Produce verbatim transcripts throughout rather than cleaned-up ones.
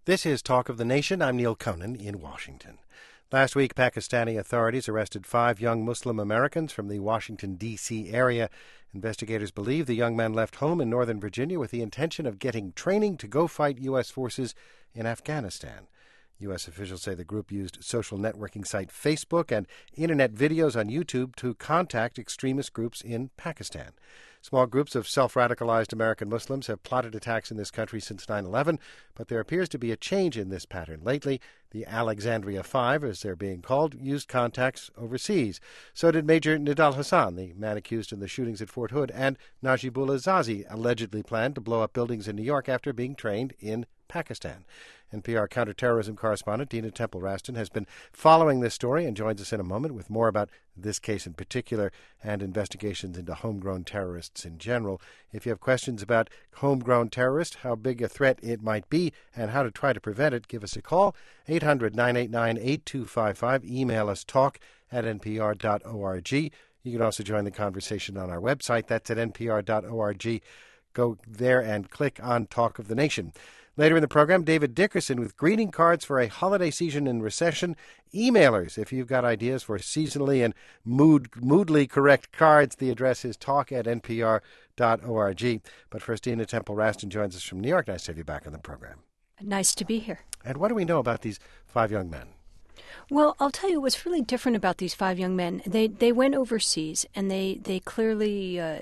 This is Talk of the Nation. I'm Neil Conan in Washington. Last week, Pakistani authorities arrested five young Muslim Americans from the Washington, D C area. Investigators believe the young men left home in Northern Virginia with the intention of getting training to go fight U S forces in Afghanistan. U S officials say the group used social networking site Facebook and internet videos on YouTube to contact extremist groups in Pakistan. Small groups of self-radicalized American Muslims have plotted attacks in this country since nine eleven, but there appears to be a change in this pattern lately. The Alexandria Five, as they're being called, used contacts overseas. So did Major Nidal Hassan, the man accused in the shootings at Fort Hood, and Najibullah Zazi allegedly planned to blow up buildings in New York after being trained in Pakistan. N P R counterterrorism correspondent Dina Temple-Raston has been following this story and joins us in a moment with more about this case in particular and investigations into homegrown terrorists in general. If you have questions about homegrown terrorists, how big a threat it might be, and how to try to prevent it, give us a call, eight hundred, nine eight nine, eight two five five. Email us talk at n p r dot org. You can also join the conversation on our website. That's at n p r dot org. Go there and click on Talk of the Nation. Later in the program, David Dickerson with greeting cards for a holiday season in recession. Emailers, if you've got ideas for seasonally and mood moodly correct cards, the address is talk at n p r dot org. But first, Dina Temple-Raston joins us from New York. Nice to have you back on the program. Nice to be here. And what do we know about these five young men? Well, I'll tell you what's really different about these five young men. They they went overseas, and they, they clearly, uh,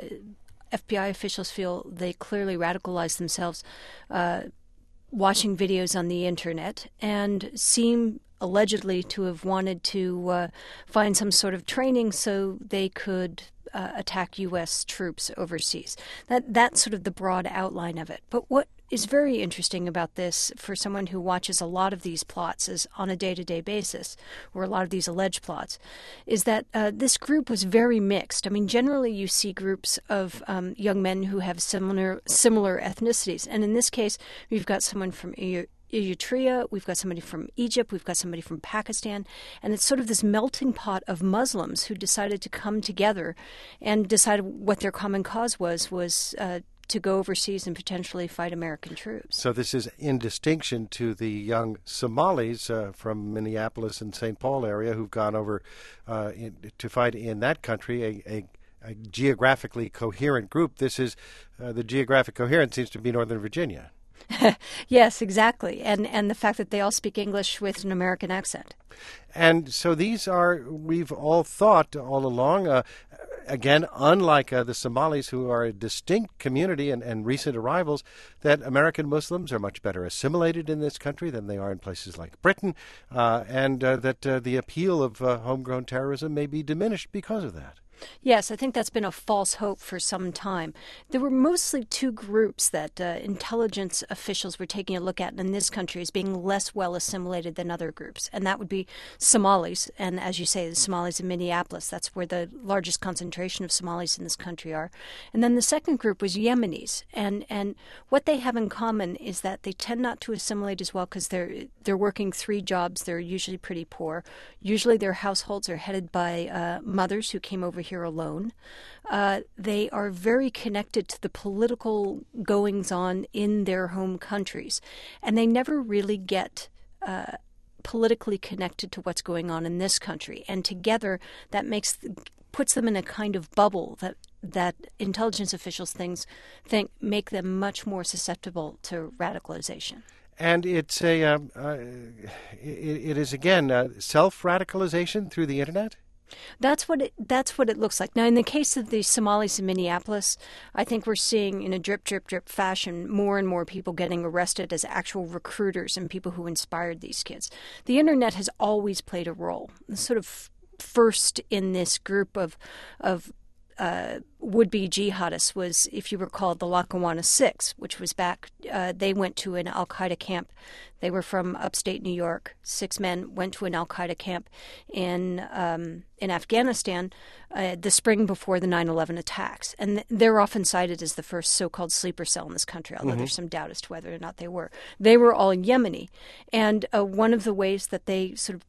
F B I officials feel they clearly radicalized themselves uh watching videos on the internet and seem allegedly to have wanted to uh, find some sort of training so they could uh, attack U S troops overseas. That That's sort of the broad outline of it. But what is very interesting about this for someone who watches a lot of these plots is on a day-to-day basis, or a lot of these alleged plots, is that uh, this group was very mixed. I mean, generally you see groups of um, young men who have similar similar ethnicities. And in this case, we've got someone from Eritrea, we've got somebody from Egypt, we've got somebody from Pakistan, and it's sort of this melting pot of Muslims who decided to come together and decided what their common cause was, was uh, to go overseas and potentially fight American troops. So this is in distinction to the young Somalis uh, from Minneapolis and Saint Paul area who've gone over uh, in, to fight in that country, a, a, a geographically coherent group. This is, uh, the geographic coherence seems to be Northern Virginia. Yes, exactly. And and the fact that they all speak English with an American accent. And so these are, we've all thought all along, uh, again, unlike uh, the Somalis, who are a distinct community and, and recent arrivals, that American Muslims are much better assimilated in this country than they are in places like Britain, uh, and uh, that uh, the appeal of uh, homegrown terrorism may be diminished because of that. Yes, I think that's been a false hope for some time. There were mostly two groups that uh, intelligence officials were taking a look at in this country as being less well assimilated than other groups, and that would be Somalis, and as you say, the Somalis in Minneapolis. That's where the largest concentration of Somalis in this country are. And then the second group was Yemenis, and, and what they have in common is that they tend not to assimilate as well because they're, they're working three jobs. They're usually pretty poor. Usually their households are headed by uh, mothers who came over here here alone. Uh, they are very connected to the political goings-on in their home countries, and they never really get uh, politically connected to what's going on in this country. And together, that makes puts them in a kind of bubble that that intelligence officials things think make them much more susceptible to radicalization. And it's a um, uh, it, it is again uh, self-radicalization through the internet. That's what it, that's what it looks like. Now, in the case of the Somalis in Minneapolis, I think we're seeing in a drip, drip, drip fashion more and more people getting arrested as actual recruiters and people who inspired these kids. The internet has always played a role. Sort of first in this group of of uh, would-be jihadists was, if you recall, the Lackawanna Six, which was back, uh, they went to an al-Qaeda camp. They were from upstate New York. Six men went to an al-Qaeda camp in um, in Afghanistan uh, the spring before the nine eleven attacks. And th- they're often cited as the first so-called sleeper cell in this country, although mm-hmm. there's some doubt as to whether or not they were. They were all Yemeni. And uh, one of the ways that they sort of t-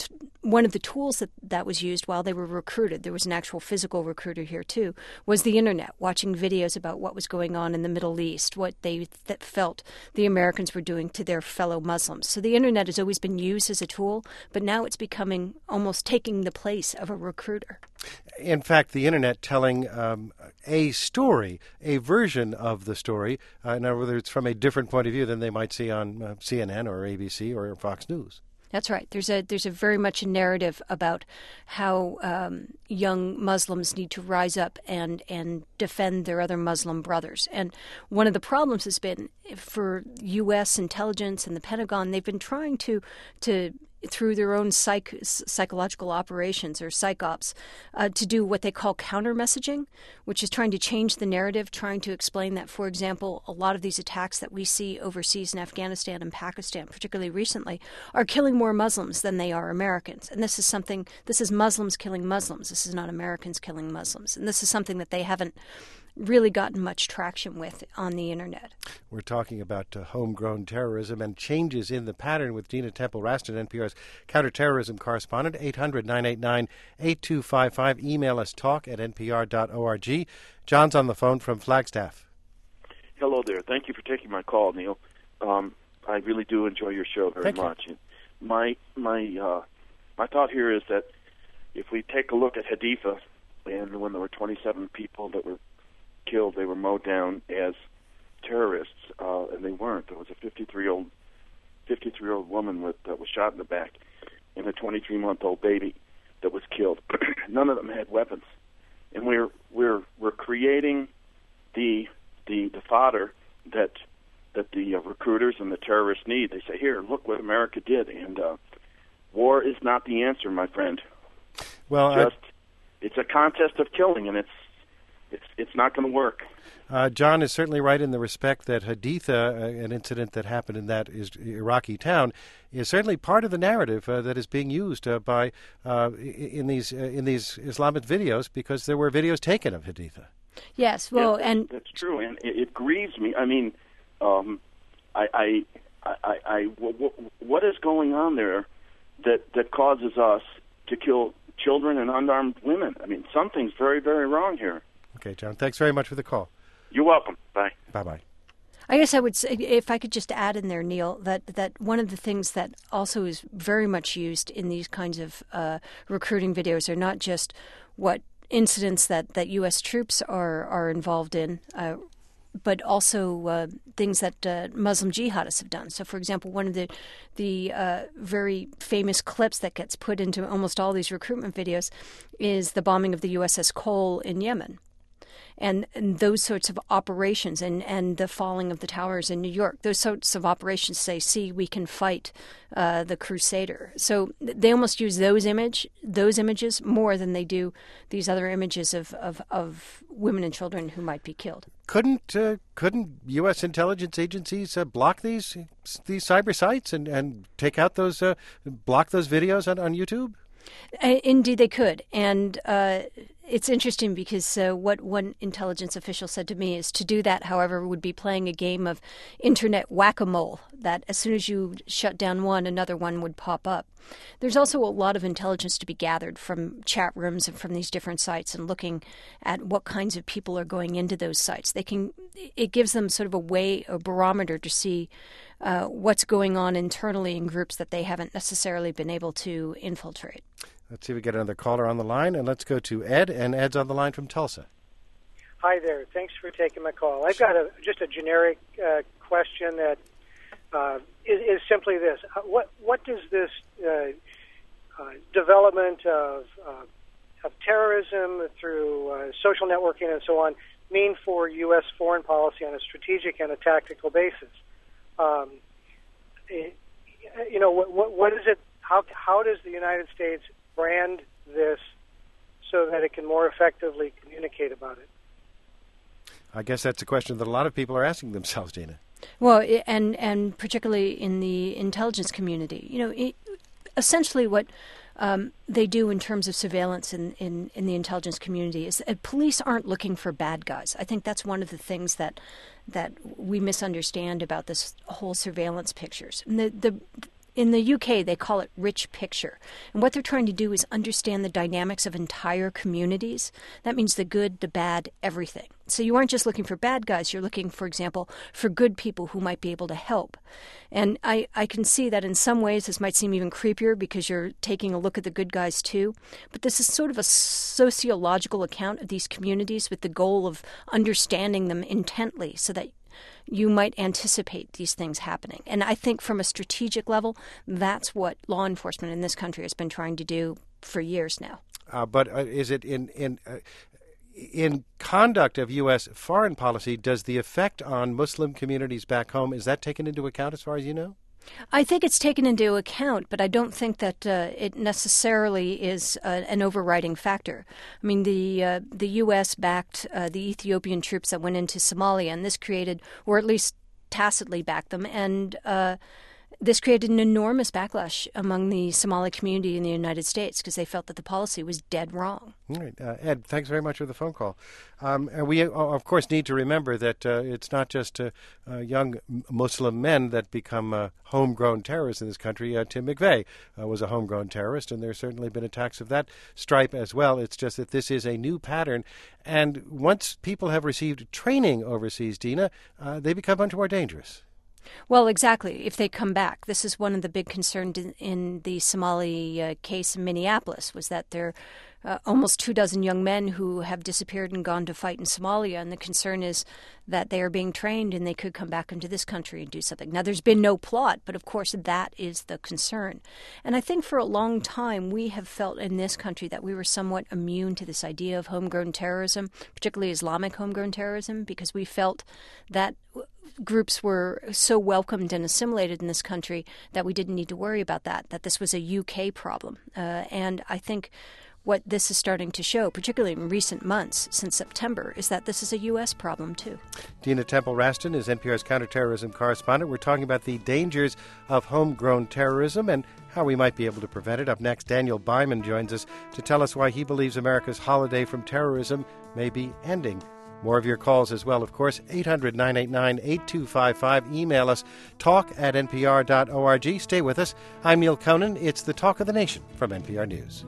one of the tools that, that was used while they were recruited, there was an actual physical recruiter here too, was the internet, watching videos about what was going on in the Middle East, what they th- felt the Americans were doing to their fellow Muslims. So the internet has always been used as a tool, but now it's becoming almost taking the place of a recruiter. In fact, the internet telling um, a story, a version of the story, uh, now whether it's from a different point of view than they might see on uh, C N N or A B C or Fox News. That's right. There's a there's a very much a narrative about how um, young Muslims need to rise up and and defend their other Muslim brothers. And one of the problems has been for U S intelligence and the Pentagon, they've been trying to to through their own psych, psychological operations or psychops, uh, to do what they call counter-messaging, which is trying to change the narrative, trying to explain that, for example, a lot of these attacks that we see overseas in Afghanistan and Pakistan, particularly recently, are killing more Muslims than they are Americans. And this is something, this is Muslims killing Muslims. This is not Americans killing Muslims. And this is something that they haven't really gotten much traction with on the internet. We're talking about uh, homegrown terrorism and changes in the pattern with Gina Temple-Raston, N P R's counterterrorism correspondent. eight hundred, nine eight nine, eight two five five. Email us talk at n p r dot org. John's on the phone from Flagstaff. Hello there. Thank you for taking my call, Neil. Um, I really do enjoy your show very Thank much. You. My my uh, my thought here is that if we take a look at Haditha, and when there were twenty-seven people that were killed, they were mowed down as terrorists, uh, and they weren't. There was a fifty-three-year-old fifty-three-year-old woman with that was shot in the back, and a twenty-three-month-old baby that was killed. None of them had weapons, and we're we're we're creating the the the fodder that that the uh, recruiters and the terrorists need. They say, "Here, look what America did," and uh, war is not the answer, my friend. Well, just I... it's a contest of killing, and it's It's it's not going to work. Uh, John is certainly right in the respect that Haditha, uh, an incident that happened in that is Iraqi town, is certainly part of the narrative uh, that is being used uh, by uh, in these uh, in these Islamic videos, because there were videos taken of Haditha. Yes, well, yeah, and that's true, and it, it grieves me. I mean, um, I, I, I, I, what is going on there that that causes us to kill children and unarmed women? I mean, something's very, very wrong here. Okay, John, thanks very much for the call. You're welcome. Bye. Bye-bye. I guess I would say, if I could just add in there, Neil, that, that one of the things that also is very much used in these kinds of uh, recruiting videos are not just what incidents that, that U S troops are, are involved in, uh, but also uh, things that uh, Muslim jihadists have done. So, for example, one of the the uh, very famous clips that gets put into almost all these recruitment videos is the bombing of the U S S Cole in Yemen. And, and those sorts of operations and, and the falling of the towers in New York, those sorts of operations say, see, we can fight uh, the Crusader. So they almost use those image, those images more than they do these other images of, of, of women and children who might be killed. Couldn't uh, couldn't U S intelligence agencies uh, block these these cyber sites and, and take out those uh, block those videos on, on YouTube? Uh, indeed, they could. And uh, it's interesting because uh, what one intelligence official said to me is to do that, however, would be playing a game of internet whack-a-mole, that as soon as you shut down one, another one would pop up. There's also a lot of intelligence to be gathered from chat rooms and from these different sites and looking at what kinds of people are going into those sites. They can, it gives them sort of a way, a barometer to see uh, what's going on internally in groups that they haven't necessarily been able to infiltrate. Let's see if we get another caller on the line, and let's go to Ed, and Ed's on the line from Tulsa. Hi there. Thanks for taking my call. I've got a, just a generic uh, question that uh, is, is simply this. What what does this uh, uh, development of, uh, of terrorism through uh, social networking and so on mean for U S foreign policy on a strategic and a tactical basis? Um, it, you know, what, what, what is it? How how does the United States brand this so that it can more effectively communicate about it? I guess that's a question that a lot of people are asking themselves, Gina. Well, and and particularly in the intelligence community, you know, it, essentially what um, they do in terms of surveillance in, in, in the intelligence community is uh, police aren't looking for bad guys. I think that's one of the things that that we misunderstand about this whole surveillance pictures. And the the in the U K, they call it rich picture. And what they're trying to do is understand the dynamics of entire communities. That means the good, the bad, everything. So you aren't just looking for bad guys. You're looking, for example, for good people who might be able to help. And I, I can see that in some ways this might seem even creepier because you're taking a look at the good guys too. But this is sort of a sociological account of these communities with the goal of understanding them intently so that you might anticipate these things happening. And I think from a strategic level, that's what law enforcement in this country has been trying to do for years now. Uh, but uh, is it in in uh, in conduct of U S foreign policy, does the effect on Muslim communities back home, is that taken into account as far as you know? I think it's taken into account, but I don't think that uh, it necessarily is uh, an overriding factor. I mean, the uh, the U S backed uh, the Ethiopian troops that went into Somalia, and this created, or at least tacitly backed them, and uh, this created an enormous backlash among the Somali community in the United States because they felt that the policy was dead wrong. All right. Uh, Ed, thanks very much for the phone call. Um, and we, uh, of course, need to remember that uh, it's not just uh, uh, young Muslim men that become uh, homegrown terrorists in this country. Uh, Tim McVeigh uh, was a homegrown terrorist, and there's certainly been attacks of that stripe as well. It's just that this is a new pattern. And once people have received training overseas, Dina, uh, they become much more dangerous. Well, exactly. If they come back, this is one of the big concerns in, in the Somali uh, case in Minneapolis, was that there are uh, almost two dozen young men who have disappeared and gone to fight in Somalia, and the concern is that they are being trained and they could come back into this country and do something. Now, there's been no plot, but of course that is the concern. And I think for a long time we have felt in this country that we were somewhat immune to this idea of homegrown terrorism, particularly Islamic homegrown terrorism, because we felt that groups were so welcomed and assimilated in this country that we didn't need to worry about that, that this was a U K problem. Uh, and I think what this is starting to show, particularly in recent months since September, is that this is a U S problem, too. Dina Temple-Raston is N P R's counterterrorism correspondent. We're talking about the dangers of homegrown terrorism and how we might be able to prevent it. Up next, Daniel Byman joins us to tell us why he believes America's holiday from terrorism may be ending. More of your calls as well, of course. eight hundred, nine eight nine, eight two five five. Email us, talk at n p r dot org. Stay with us. I'm Neil Conan. It's the Talk of the Nation from N P R News.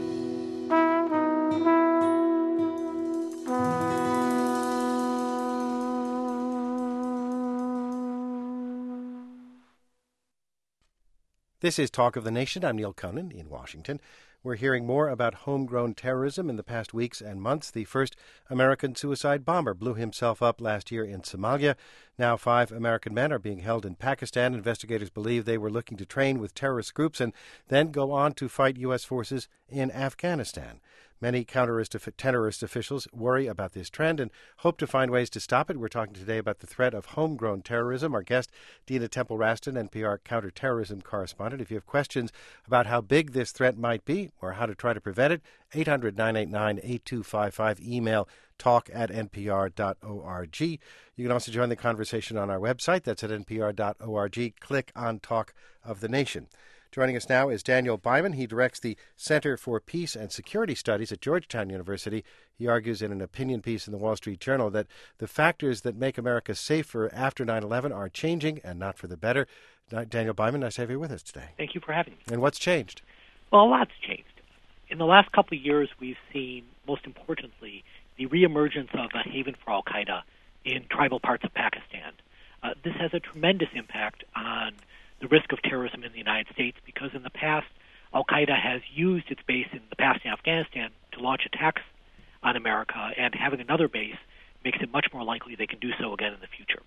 This is Talk of the Nation. I'm Neil Conan in Washington. We're hearing more about homegrown terrorism in the past weeks and months. The first American suicide bomber blew himself up last year in Somalia. Now five American men are being held in Pakistan. Investigators believe they were looking to train with terrorist groups and then go on to fight U S forces in Afghanistan. Many counter-terrorist officials worry about this trend and hope to find ways to stop it. We're talking today about the threat of homegrown terrorism. Our guest, Dina Temple-Raston, N P R counterterrorism correspondent. If you have questions about how big this threat might be or how to try to prevent it, eight hundred, nine eight nine, eight two five five. Email talk at n p r dot org. You can also join the conversation on our website. That's at n p r dot org. Click on Talk of the Nation. Joining us now is Daniel Byman. He directs the Center for Peace and Security Studies at Georgetown University. He argues in an opinion piece in the Wall Street Journal that the factors that make America safer after nine eleven are changing and not for the better. Daniel Byman, nice to have you with us today. Thank you for having me. And what's changed? Well, a lot's changed. In the last couple of years, we've seen, most importantly, the reemergence of a haven for al-Qaeda in tribal parts of Pakistan. Uh, this has a tremendous impact on the risk of terrorism in the United States because in the past, al-Qaeda has used its base in the past in Afghanistan to launch attacks on America, and having another base makes it much more likely they can do so again in the future.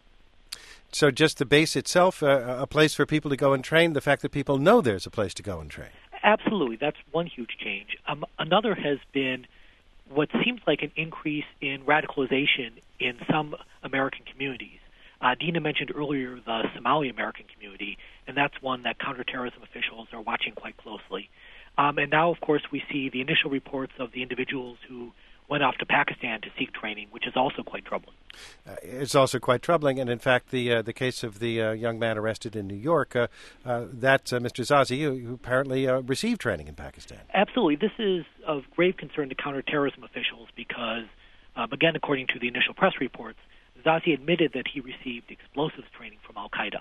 So just the base itself, uh, a place for people to go and train, the fact that people know there's a place to go and train. Absolutely. That's one huge change. Um, another has been what seems like an increase in radicalization in some American communities. Uh, Dina mentioned earlier the Somali American community, and that's one that counterterrorism officials are watching quite closely. Um, and now, of course, we see the initial reports of the individuals who went off to Pakistan to seek training, which is also quite troubling. Uh, it's also quite troubling, and in fact, the uh, the case of the uh, young man arrested in New York, uh, uh, that's uh, Mister Zazi, who, who apparently uh, received training in Pakistan. Absolutely. This is of grave concern to counterterrorism officials because, um, again, according to the initial press reports, Zazi admitted that he received explosives training from al-Qaeda.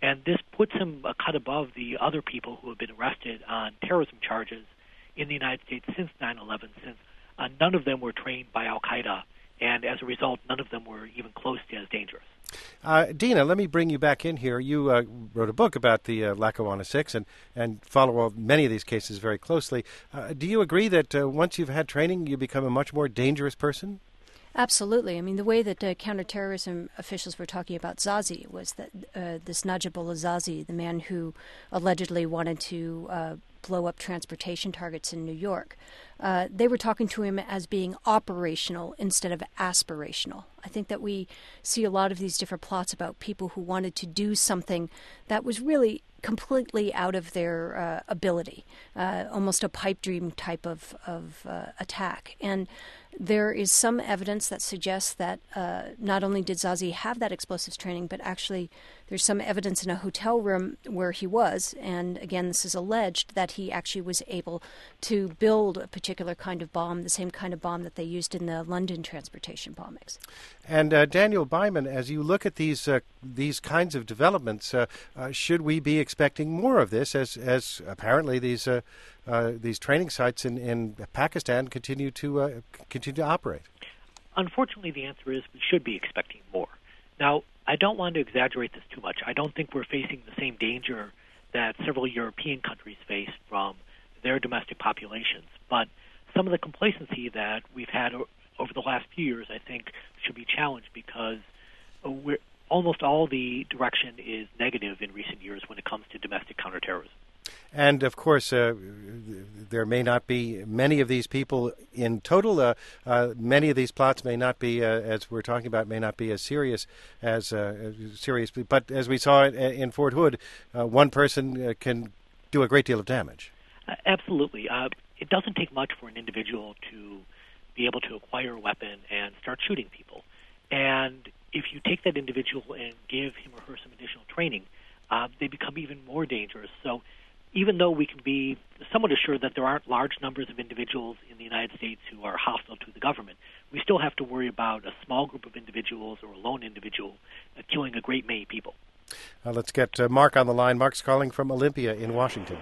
And this puts him a cut above the other people who have been arrested on terrorism charges in the United States since nine eleven, since uh, none of them were trained by al-Qaeda, and as a result, none of them were even close to as dangerous. Uh, Dina, let me bring you back in here. You uh, wrote a book about the uh, Lackawanna Six and, and follow many of these cases very closely. Uh, do you agree that uh, once you've had training, you become a much more dangerous person? Absolutely. I mean, the way that uh, counterterrorism officials were talking about Zazi was that uh, this Najibullah Zazi, the man who allegedly wanted to uh, blow up transportation targets in New York, uh, they were talking to him as being operational instead of aspirational. I think that we see a lot of these different plots about people who wanted to do something that was really completely out of their uh, ability, uh, almost a pipe dream type of, of uh, attack. And there is some evidence that suggests that uh, not only did Zazi have that explosives training, but actually there's some evidence in a hotel room where he was, and again, this is alleged, that he actually was able to build a particular kind of bomb, the same kind of bomb that they used in the London transportation bombings. And uh, Daniel Byman, as you look at these uh, these kinds of developments, uh, uh, should we be expecting more of this, as as apparently these uh, uh, these training sites in, in Pakistan continue to uh, continue to operate? Unfortunately, the answer is we should be expecting more. Now, I don't want to exaggerate this too much. I don't think we're facing the same danger that several European countries face from their domestic populations, but some of the complacency that we've had o- over the last few years, I think, should be challenged, because we're, almost all the direction is negative in recent years when it comes to domestic counterterrorism. And, of course, uh, there may not be many of these people in total. Uh, uh, many of these plots may not be, uh, as we're talking about, may not be as serious as uh, serious. But as we saw in Fort Hood, uh, one person uh, can do a great deal of damage. Uh, absolutely. Uh, it doesn't take much for an individual to be able to acquire a weapon and start shooting people. And if you take that individual and give him or her some additional training, uh, they become even more dangerous. So even though we can be somewhat assured that there aren't large numbers of individuals in the United States who are hostile to the government, we still have to worry about a small group of individuals or a lone individual uh, killing a great many people. Uh, let's get uh, Mark on the line. Mark's calling from Olympia in Washington.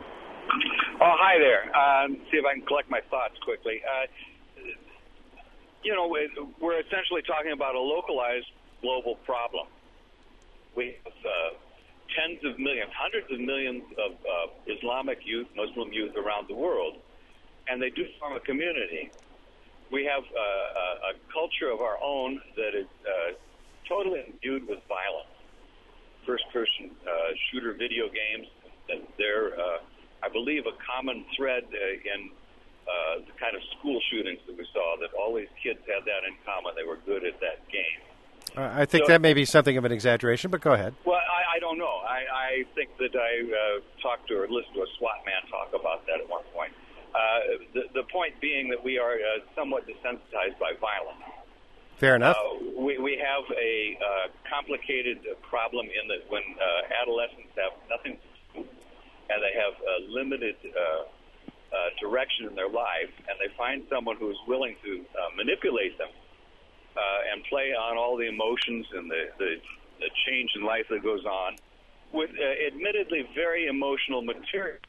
Oh, hi there. Um, see if I can collect my thoughts quickly. Uh, you know, we're essentially talking about a localized global problem. We have uh, tens of millions, hundreds of millions of uh, Islamic youth, Muslim youth around the world, and they do form a community. We have uh, a, a culture of our own that is uh, totally imbued with violence. First-person uh, shooter video games, that they're, uh, I believe, a common thread uh, in uh, the kind of school shootings that we saw, that all these kids had that in common. They were good at that game. Uh, I think so, that may be something of an exaggeration, but go ahead. Well, I, I don't know. I, I think that I uh, talked to or listened to a SWAT man talk about that at one point. Uh, the, the point being that we are uh, somewhat desensitized by violence. Fair enough. Uh, we, we have a uh, complicated problem in that when uh, adolescents have nothing to do and they have a limited uh, uh, direction in their life, and they find someone who is willing to uh, manipulate them uh, and play on all the emotions and the, the, the change in life that goes on with uh, admittedly very emotional material.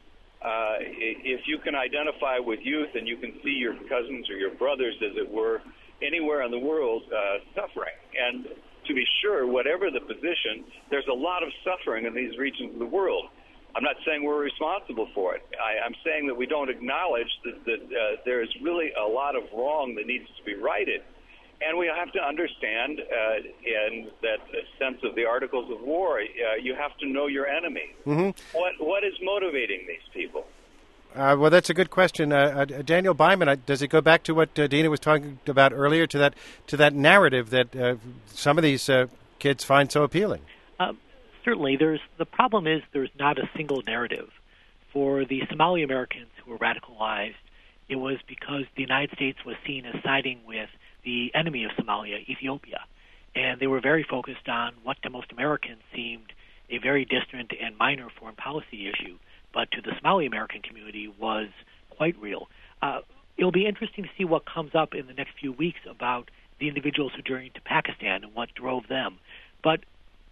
Uh, if you can identify with youth and you can see your cousins or your brothers, as it were, anywhere in the world uh, suffering. And to be sure, whatever the position, there's a lot of suffering in these regions of the world. I'm not saying we're responsible for it. I, I'm saying that we don't acknowledge that, that uh, there is really a lot of wrong that needs to be righted. And we have to understand, uh, in that sense of the Articles of War, uh, you have to know your enemy. Mm-hmm. What What is motivating these people? Uh, well, that's a good question, uh, uh, Daniel Byman. Uh, does it go back to what uh, Dina was talking about earlier, to that to that narrative that uh, some of these uh, kids find so appealing? Um, certainly, there's the problem is there's not a single narrative. For the Somali Americans who were radicalized, it was because the United States was seen as siding with the enemy of Somalia, Ethiopia, and they were very focused on what to most Americans seemed a very distant and minor foreign policy issue, but to the Somali American community was quite real. Uh, it'll be interesting to see what comes up in the next few weeks about the individuals who journeyed to Pakistan and what drove them. But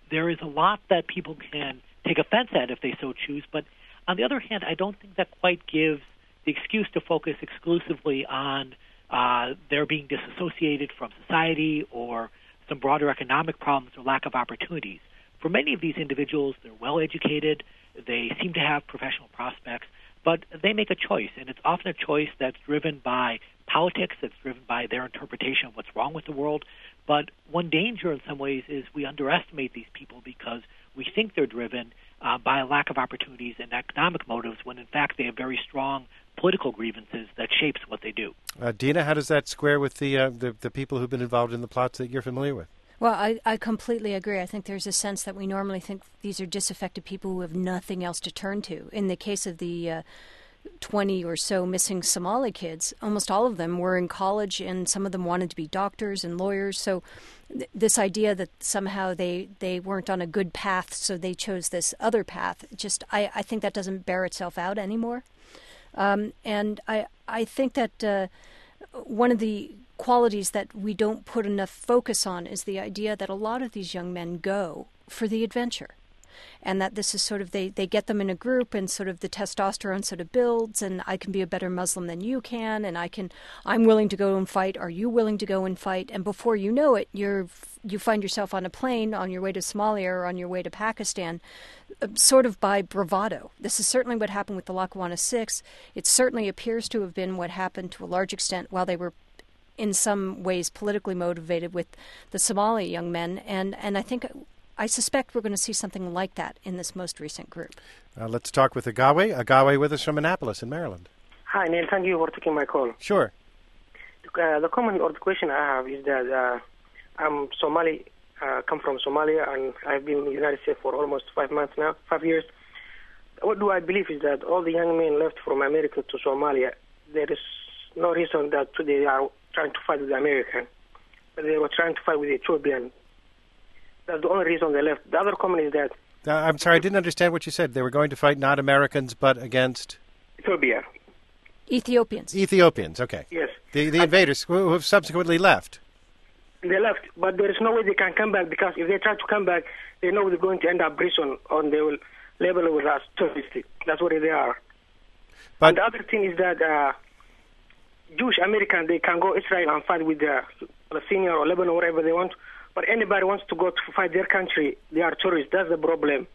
there is a lot that people can take offense at if they so choose, but on the other hand, I don't think that quite gives the excuse to focus exclusively on uh, their being disassociated from society or some broader economic problems or lack of opportunities. For many of these individuals, they're well-educated, they seem to have professional prospects, but they make a choice, and it's often a choice that's driven by politics, that's driven by their interpretation of what's wrong with the world. But one danger in some ways is we underestimate these people because we think they're driven uh, by a lack of opportunities and economic motives when in fact they have very strong political grievances that shapes what they do. Uh, Dina, how does that square with the, uh, the the people who've been involved in the plots that you're familiar with? Well, I, I completely agree. I think there's a sense that we normally think these are disaffected people who have nothing else to turn to. In the case of the uh, twenty or so missing Somali kids, almost all of them were in college, and some of them wanted to be doctors and lawyers. So th- this idea that somehow they, they weren't on a good path, so they chose this other path, just I, I think that doesn't bear itself out anymore. Um, and I, I think that uh, one of the qualities that we don't put enough focus on is the idea that a lot of these young men go for the adventure. And that this is sort of, they, they get them in a group and sort of the testosterone sort of builds, and I can be a better Muslim than you can, and I can, I'm willing to go and fight, are you willing to go and fight? And before you know it, you're, you find yourself on a plane on your way to Somalia or on your way to Pakistan, uh, sort of by bravado. This is certainly what happened with the Lackawanna Six. It certainly appears to have been what happened to a large extent while they were in some ways politically motivated with the Somali young men, and, and I think... I suspect we're going to see something like that in this most recent group. Uh, let's talk with Agawe. Agawe with us from Annapolis in Maryland. Hi, Neil. Thank you for taking my call. Sure. Uh, the comment or the question I have is that uh, I'm Somali, uh, come from Somalia, and I've been in the United States for almost five months now, five years. What do I believe is that all the young men left from America to Somalia, there is no reason that they are trying to fight with the American, but they were trying to fight with the Ethiopian. That's the only reason they left. The other comment is that... Uh, I'm sorry, I didn't understand what you said. They were going to fight not Americans, but against... Ethiopia. Ethiopians. Ethiopians, okay. Yes. The the invaders who have subsequently left. They left, but there is no way they can come back, because if they try to come back, they know they're going to end up prison, and they will label it as terroristic. That's what they are. But and the other thing is that uh, Jewish Americans, they can go Israel and fight with the Palestinian or Lebanon or wherever they want. But anybody wants to go to fight their country, they are tourists. That's the problem.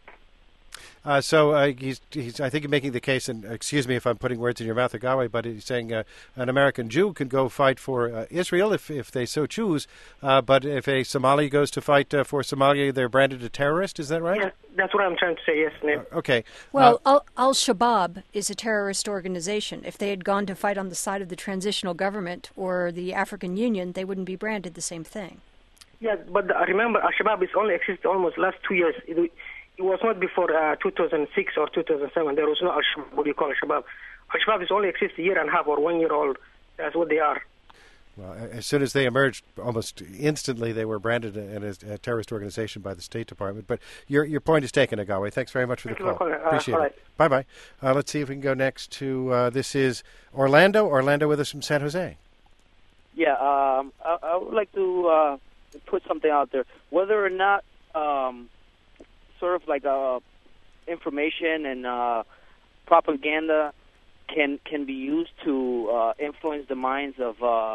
Uh, so uh, he's, he's, I think you're making the case, and excuse me if I'm putting words in your mouth, Agawe, but he's saying uh, an American Jew can go fight for uh, Israel if, if they so choose, uh, but if a Somali goes to fight uh, for Somalia, they're branded a terrorist. Is that right? Yeah, that's what I'm trying to say, yes, Nick. Uh, okay. Well, uh, Al-Shabaab is a terrorist organization. If they had gone to fight on the side of the transitional government or the African Union, they wouldn't be branded the same thing. Yeah, but uh, remember, Al-Shabaab is only existed almost last two years. It, it was not before uh, two thousand six or two thousand seven. There was no Al-Shabaab, what do you call Al-Shabaab. Al-Shabaab is only existed a year and a half or one year old. That's what they are. Well, as soon as they emerged, almost instantly they were branded as a terrorist organization by the State Department. But your your point is taken, Agawe. Thanks very much for the Thank call. Uh, Appreciate right. it. Bye-bye. Uh, let's see if we can go next to, uh, this is Orlando. Orlando with us from San Jose. Yeah, um, I, I would like to... Uh, put something out there, whether or not um, sort of like uh, information and uh, propaganda can can be used to uh, influence the minds of uh,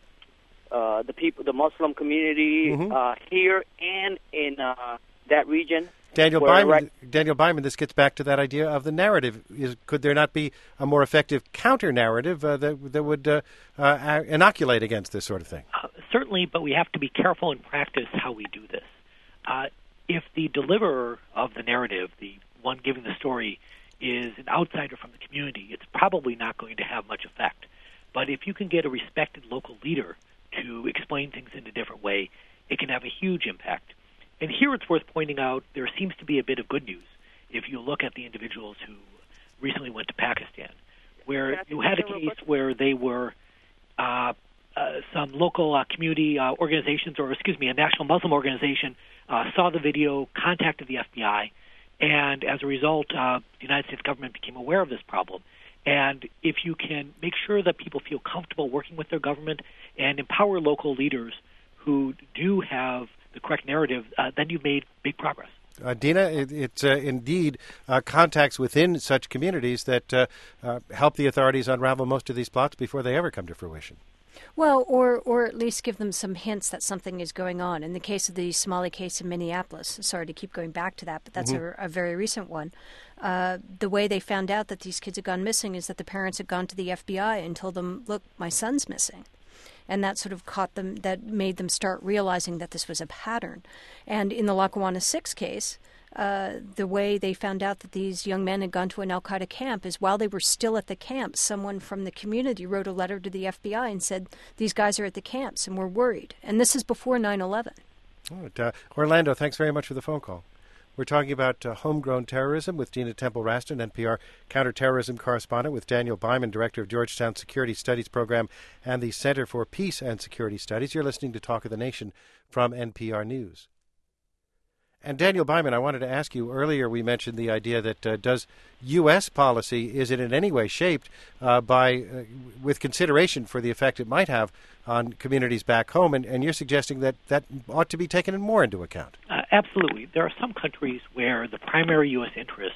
uh, the people, the Muslim community mm-hmm. uh, here and in uh, that region. Daniel Byman, right, Daniel Byman, this gets back to that idea of the narrative. Is, could there not be a more effective counter-narrative uh, that, that would uh, uh, inoculate against this sort of thing? Uh, certainly, but we have to be careful in practice how we do this. Uh, if the deliverer of the narrative, the one giving the story, is an outsider from the community, it's probably not going to have much effect. But if you can get a respected local leader to explain things in a different way, it can have a huge impact. And here it's worth pointing out there seems to be a bit of good news if you look at the individuals who recently went to Pakistan, where you had a case where they were uh, uh, some local uh, community uh, organizations, or excuse me, a national Muslim organization uh, saw the video, contacted the F B I, and as a result, uh, the United States government became aware of this problem. And if you can make sure that people feel comfortable working with their government and empower local leaders who do have the correct narrative, uh, then you've made big progress. Uh, Dina, it, it's uh, indeed uh, contacts within such communities that uh, uh, help the authorities unravel most of these plots before they ever come to fruition. Well, or or at least give them some hints that something is going on. In the case of the Somali case in Minneapolis, sorry to keep going back to that, but that's mm-hmm. a, a very recent one. Uh, the way they found out that these kids had gone missing is that the parents had gone to the F B I and told them, look, my son's missing. And that sort of caught them, that made them start realizing that this was a pattern. And in the Lackawanna Six case, uh, the way they found out that these young men had gone to an al-Qaeda camp is while they were still at the camp, someone from the community wrote a letter to the F B I and said, these guys are at the camps and we're worried. And this is before nine eleven. Right. Uh, Orlando, thanks very much for the phone call. We're talking about uh, homegrown terrorism with Dina Temple-Raston, N P R counterterrorism correspondent, with Daniel Byman, director of Georgetown Security Studies Program and the Center for Peace and Security Studies. You're listening to Talk of the Nation from N P R News. And Daniel Byman, I wanted to ask you, earlier we mentioned the idea that uh, does U S policy, is it in any way shaped uh, by, uh, with consideration for the effect it might have on communities back home? And, and you're suggesting that that ought to be taken more into account. Uh, absolutely. There are some countries where the primary U S interest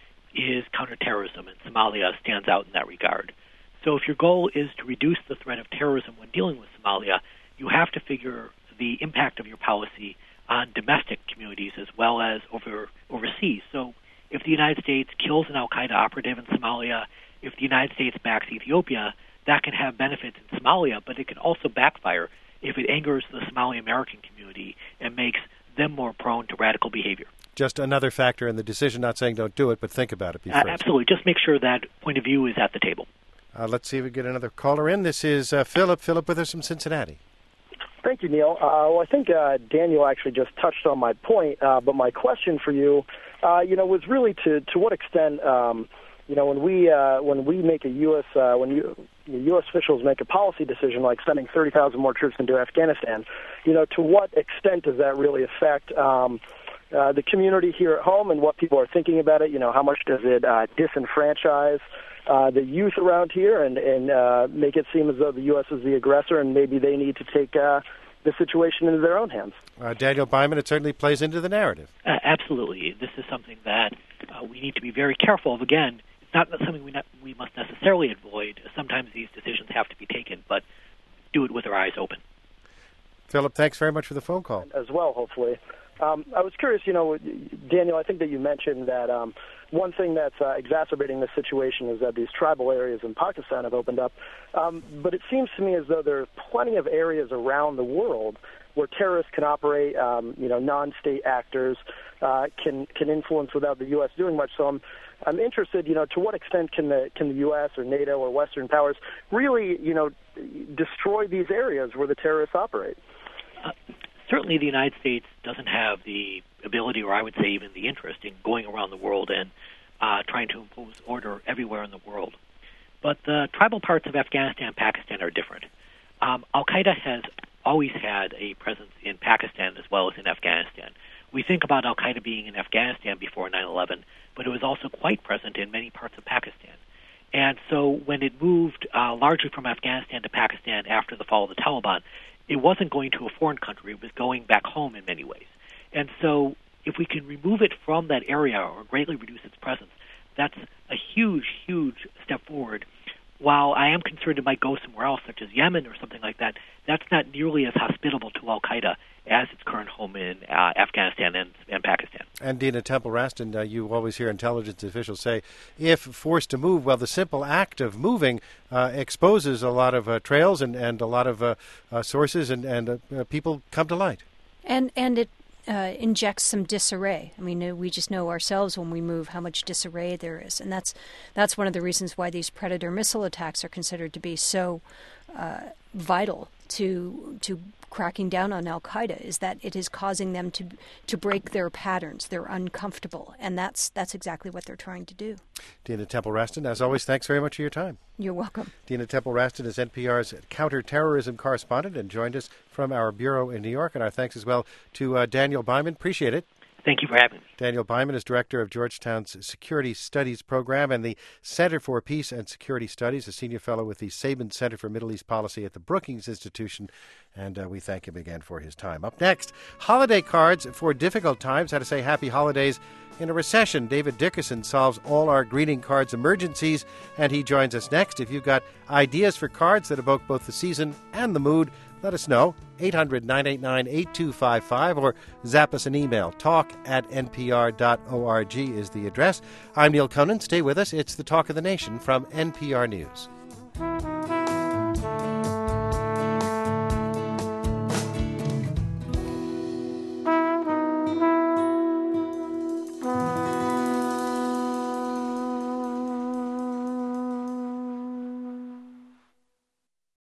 is counterterrorism, and Somalia stands out in that regard. So if your goal is to reduce the threat of terrorism when dealing with Somalia, you have to figure the impact of your policy on domestic communities as well as over overseas. So if the United States kills an al-Qaeda operative in Somalia, if the United States backs Ethiopia, that can have benefits in Somalia, but it can also backfire if it angers the Somali American community and makes them more prone to radical behavior. Just another factor in the decision, not saying don't do it, but think about it. Uh, absolutely. Just make sure that point of view is at the table. Uh, let's see if we get another caller in. This is uh, Philip. Philip with us from Cincinnati. Thank you, Neil. Uh, well, I think uh, Daniel actually just touched on my point, uh, but my question for you, uh, you know, was really to to what extent, um, you know, when we uh, when we make a U S uh, when you, U S officials make a policy decision like sending thirty thousand more troops into Afghanistan, you know, to what extent does that really affect um, uh, the community here at home and what people are thinking about it? You know, how much does it uh, disenfranchise Uh, the youth around here and, and uh, make it seem as though the U S is the aggressor and maybe they need to take uh, the situation into their own hands? Uh, Daniel Byman, it certainly plays into the narrative. Uh, absolutely. This is something that uh, we need to be very careful of. Again, it's not something we, not, we must necessarily avoid. Sometimes these decisions have to be taken, but do it with our eyes open. Philip, thanks very much for the phone call. As well, hopefully. Um, I was curious, you know, Daniel, I think that you mentioned that um, one thing that's uh, exacerbating this situation is that these tribal areas in Pakistan have opened up. Um, but it seems to me as though there are plenty of areas around the world where terrorists can operate, um, you know, non-state actors uh, can can influence without the U S doing much. So I'm I'm interested, you know, to what extent can the can the U S or NATO or Western powers really, you know, destroy these areas where the terrorists operate? Uh, certainly the United States doesn't have the ability, or I would say even the interest, in going around the world and uh, trying to impose order everywhere in the world. But the tribal parts of Afghanistan and Pakistan are different. Um, Al-Qaeda has always had a presence in Pakistan as well as in Afghanistan. We think about Al-Qaeda being in Afghanistan before nine eleven, but it was also quite present in many parts of Pakistan. And so when it moved uh, largely from Afghanistan to Pakistan after the fall of the Taliban, it wasn't going to a foreign country. It was going back home in many ways. And so if we can remove it from that area or greatly reduce its presence, that's a huge, huge step forward. While I am concerned it might go somewhere else, such as Yemen or something like that, that's not nearly as hospitable to Al-Qaeda as its current home in uh, Afghanistan and, and Pakistan. And Dina Temple-Raston, uh, you always hear intelligence officials say, if forced to move, well, the simple act of moving uh, exposes a lot of uh, trails and, and a lot of uh, uh, sources, and, and uh, uh, people come to light. And and it uh, injects some disarray. I mean, uh, we just know ourselves when we move how much disarray there is. And that's that's one of the reasons why these Predator missile attacks are considered to be so uh, vital to to cracking down on Al-Qaeda, is that it is causing them to to break their patterns. They're uncomfortable, and that's that's exactly what they're trying to do. Dina Temple-Raston, as always, thanks very much for your time. You're welcome. Dina Temple-Raston is N P R's counterterrorism correspondent and joined us from our bureau in New York. And our thanks as well to uh, Daniel Byman. Appreciate it. Thank you for having me. Daniel Byman is director of Georgetown's Security Studies Program and the Center for Peace and Security Studies, a senior fellow with the Sabin Center for Middle East Policy at the Brookings Institution, and uh, we thank him again for his time. Up next, holiday cards for difficult times, how to say happy holidays in a recession. David Dickerson solves all our greeting cards emergencies, and he joins us next. If you've got ideas for cards that evoke both the season and the mood, let us know. eight hundred, nine eight nine, eight two five five or zap us an email. Talk at n p r dot org is the address. I'm Neil Conan. Stay with us. It's the Talk of the Nation from N P R News.